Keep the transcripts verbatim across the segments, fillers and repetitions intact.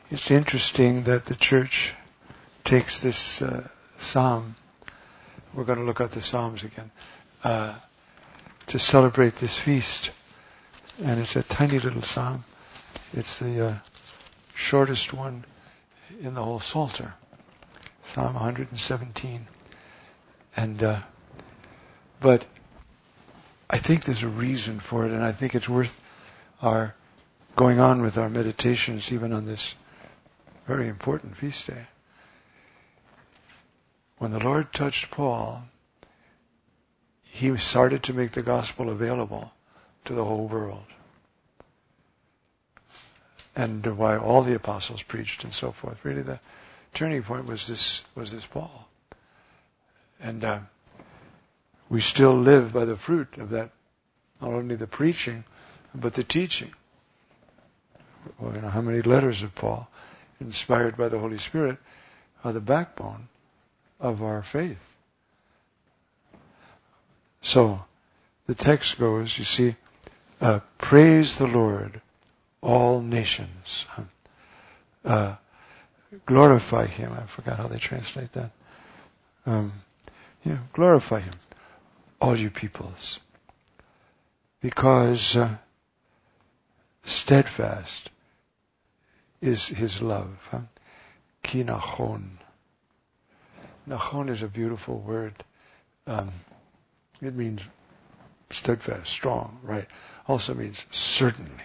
It's interesting that the church takes this uh, psalm, we're going to look at the Psalms again, uh, to celebrate this feast. And it's a tiny little psalm. It's the uh, shortest one in the whole Psalter, Psalm one hundred seventeen. And uh, but I think there's a reason for it, and I think it's worth our going on with our meditations even on this very important feast day. When the Lord touched Paul, he started to make the gospel available to the whole world. And why all the apostles preached and so forth. Really the turning point was this was this Paul. And uh, we still live by the fruit of that, not only the preaching, but the teaching. Well, you know, how many letters of Paul, inspired by the Holy Spirit, are the backbone of our faith. So, the text goes, you see, uh, praise the Lord, all nations. Uh, glorify Him. I forgot how they translate that. Um, yeah, glorify Him, all you peoples. Because uh, steadfast is His love. Huh? Ki nachon. Nachon is a beautiful word. Um, it means steadfast, strong, right? Also means certainly.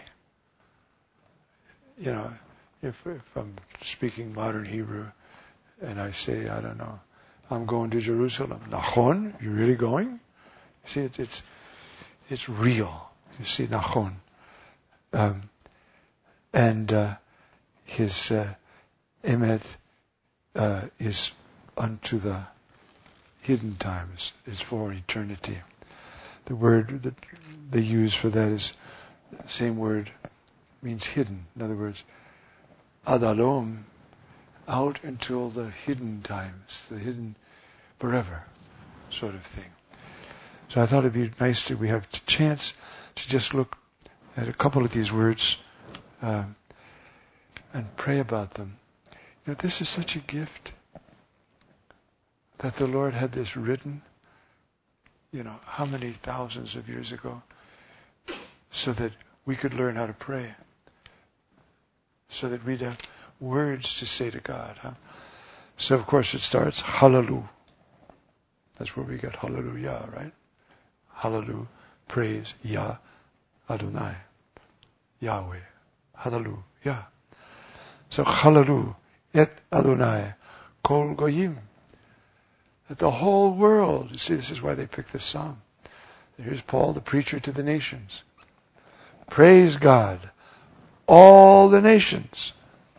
You know, if, if I'm speaking modern Hebrew and I say, I don't know, I'm going to Jerusalem. Nachon? You're really going? See, it, it's it's real. You see, nachon. Um, and uh, his uh, emet uh, is unto the hidden times, is for eternity. The word that they use for that is the same word, means hidden. In other words, adalom, out until the hidden times, the hidden forever sort of thing. So I thought it'd be nice to we have a chance to just look at a couple of these words uh, and pray about them. You know, this is such a gift that the Lord had this written, you know, how many thousands of years ago, so that we could learn how to pray, so that we'd have words to say to God. Huh? So of course it starts, hallelujah. That's where we get hallelujah, right? Hallelujah, praise, Yah, Adonai, Yahweh, hallelujah. So hallelujah, et Adonai, kol goyim. That the whole world, you see, this is why they picked this psalm. Here's Paul, the preacher to the nations. Praise God, all the nations.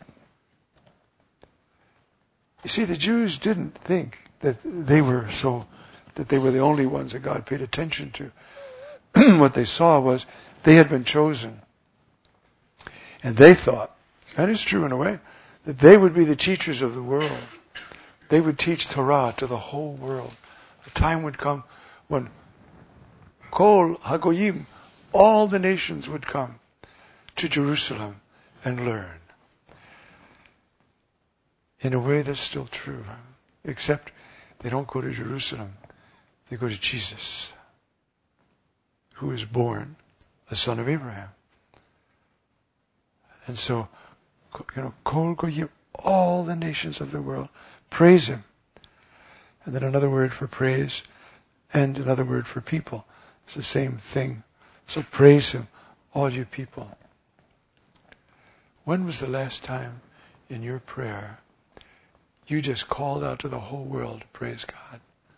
You see, the Jews didn't think that they were so, that they were the only ones that God paid attention to. What they saw was they had been chosen. And they thought, and it's true in a way, that they would be the teachers of the world. They would teach Torah to the whole world. A time would come when Kol Hagoyim, all the nations would come to Jerusalem and learn. In a way that's still true, except they don't go to Jerusalem. They go to Jesus, who is born a son of Abraham. And so, you know, Kol Goyim, all the nations of the world, praise Him. And then another word for praise and another word for people. It's the same thing. So praise Him, all you people. When was the last time in your prayer you just called out to the whole world to praise God?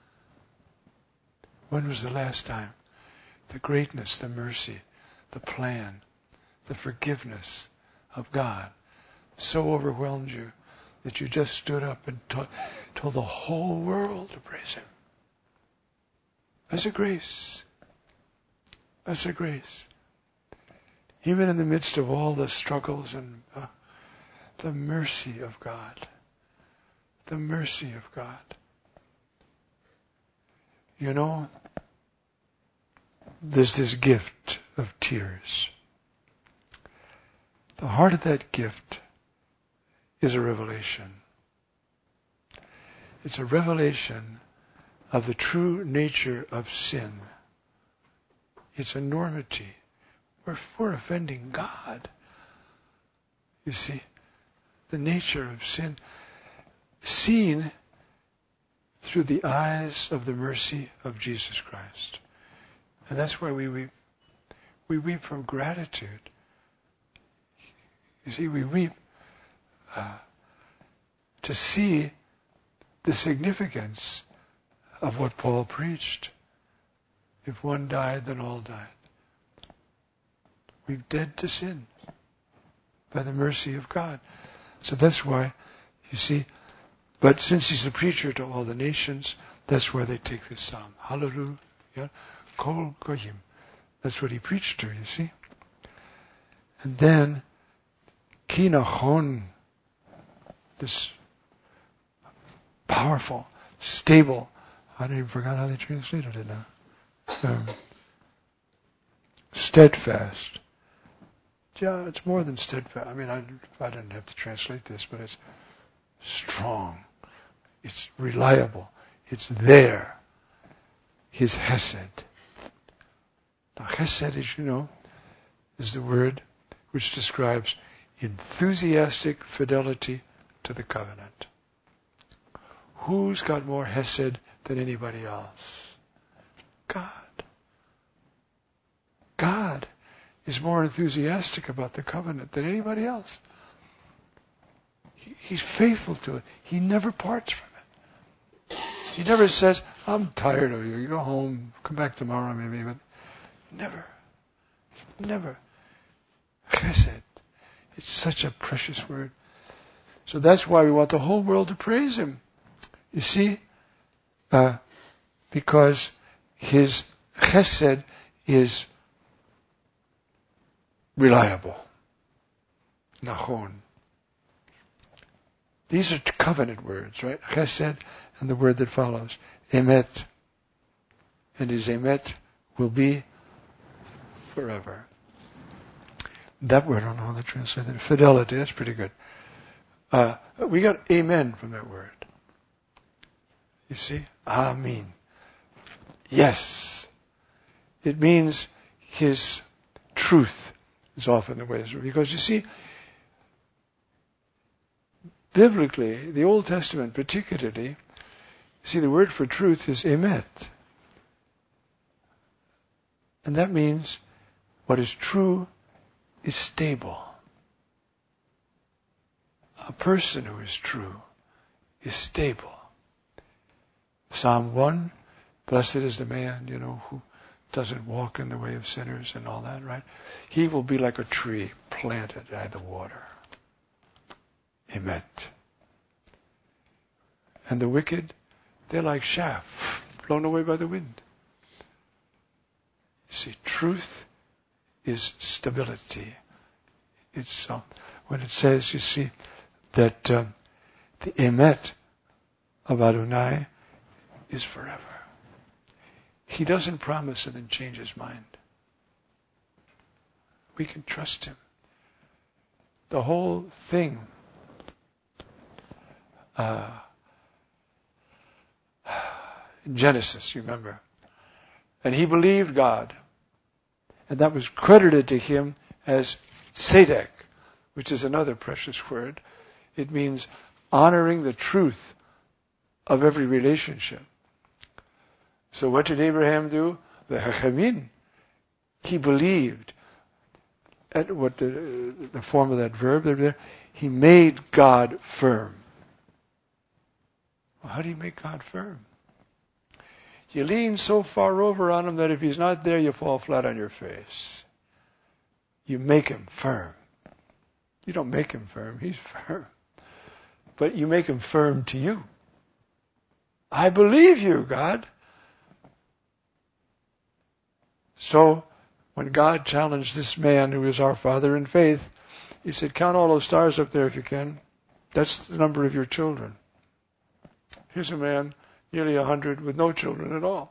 When was the last time? The greatness, the mercy, the plan, the forgiveness of God so overwhelmed you that you just stood up and told, told the whole world to praise Him. That's a grace. That's a grace. Even in the midst of all the struggles and uh, the mercy of God. The mercy of God. You know, there's this gift of tears. The heart of that gift is a revelation. It's a revelation of the true nature of sin. It's enormity. We're, we're offending God. You see, the nature of sin seen through the eyes of the mercy of Jesus Christ. And that's why we weep. We weep from gratitude. You see, we weep uh, to see the significance of what Paul preached. If one died, then all died. We're dead to sin by the mercy of God. So that's why, you see, but since he's a preacher to all the nations, that's where they take this psalm. Hallelujah. Kol Goyim. That's what he preached to, you see. And then, Ki Nachon, this powerful, stable, I don't even forgot how they translated it now. Um, steadfast. Yeah, it's more than steadfast. I mean, I, I didn't have to translate this, but it's strong. It's reliable. It's there. His Hesed. Now, Hesed, as you know, is the word which describes enthusiastic fidelity to the covenant. Who's got more Hesed than anybody else? God. God is more enthusiastic about the covenant than anybody else. He, he's faithful to it. He never parts from it. He never says, I'm tired of you. You go home, come back tomorrow maybe, but never. Never. Chesed. It's such a precious word. So that's why we want the whole world to praise him. You see? Uh, because his chesed is reliable. Nachon. These are covenant words, right? Chesed and the word that follows. Emet. And his emet will be forever. That word, I don't know how to translate it. Fidelity, that's pretty good. Uh, we got amen from that word. You see? Amen. Yes. It means his truth is often the way it's written. Because you see, biblically, the Old Testament particularly, see the word for truth is emet. And that means what is true is stable. A person who is true is stable. Psalm one, blessed is the man, you know, who doesn't walk in the way of sinners and all that, right? He will be like a tree planted by the water. Emet. And the wicked, they're like chaff, blown away by the wind. See, truth is stability. It's uh, when it says, you see, that um, the emet of Adonai is forever. He doesn't promise and then change his mind. We can trust him. The whole thing uh, in Genesis, you remember, and he believed God. And that was credited to him as tzedek, which is another precious word. It means honoring the truth of every relationship. So what did Abraham do? The Hachamin. He believed. At what the, the form of that verb there? He made God firm. Well, how do you make God firm? You lean so far over on him that if he's not there, you fall flat on your face. You make him firm. You don't make him firm, he's firm. But you make him firm to you. I believe you, God. So, when God challenged this man who is our father in faith, he said, count all those stars up there if you can. That's the number of your children. Here's a man, nearly a hundred, with no children at all.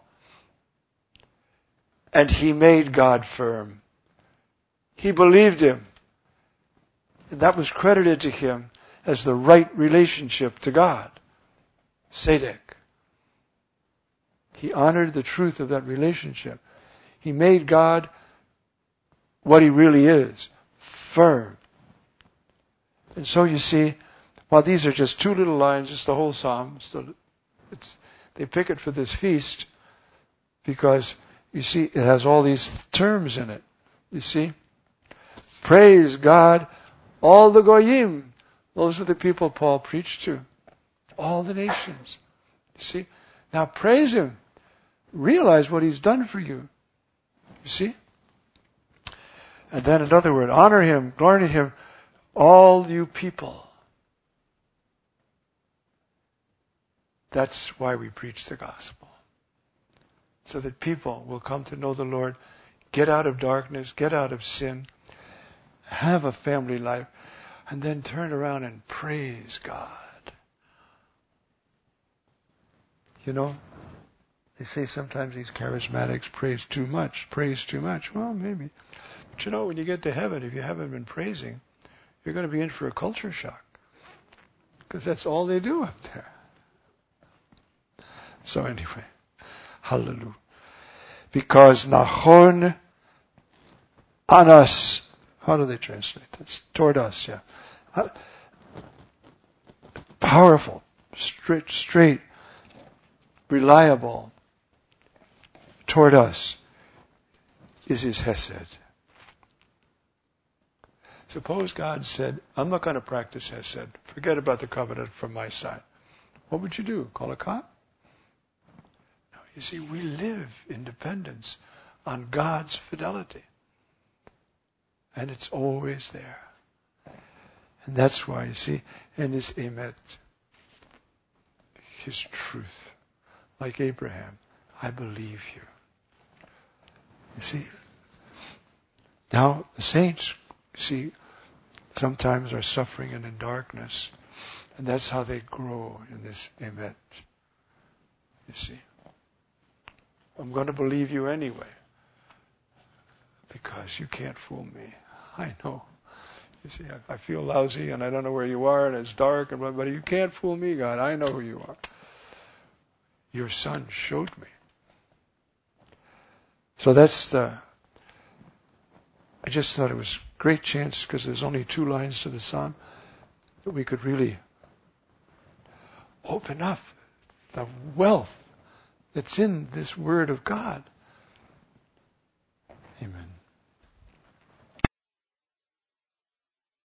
And he made God firm. He believed him. And that was credited to him as the right relationship to God. Tzedek. He honored the truth of that relationship. He made God what He really is, firm. And so you see, while these are just two little lines, it's the whole psalm. So it's, they pick it for this feast because, you see, it has all these terms in it. You see? Praise God, all the goyim. Those are the people Paul preached to. All the nations. You see? Now praise Him. Realize what He's done for you. You see? And then another word, honor Him, glory to Him, all you people. That's why we preach the gospel. So that people will come to know the Lord, get out of darkness, get out of sin, have a family life, and then turn around and praise God. You know, they say sometimes these charismatics praise too much, praise too much. Well, maybe. But you know, when you get to heaven, if you haven't been praising, you're going to be in for a culture shock. Because that's all they do up there. So anyway, hallelujah. Because nachon anas, how do they translate this? Toward us, yeah. Uh, powerful, straight, straight, reliable toward us is His hesed. Suppose God said, I'm not going to practice hesed. Forget about the covenant from my side. What would you do? Call a cop? No, you see, we live in dependence on God's fidelity. And it's always there. And that's why, you see, in His emet, His truth, like Abraham, I believe you. You see? Now, the saints, see, sometimes are suffering and in darkness. And that's how they grow in this emet. You see? I'm going to believe you anyway. Because you can't fool me. I know. You see, I, I feel lousy and I don't know where you are and it's dark, and but you can't fool me, God. I know who you are. Your Son showed me. So that's the, I just thought it was a great chance, because there's only two lines to the psalm, that we could really open up the wealth that's in this Word of God. Amen.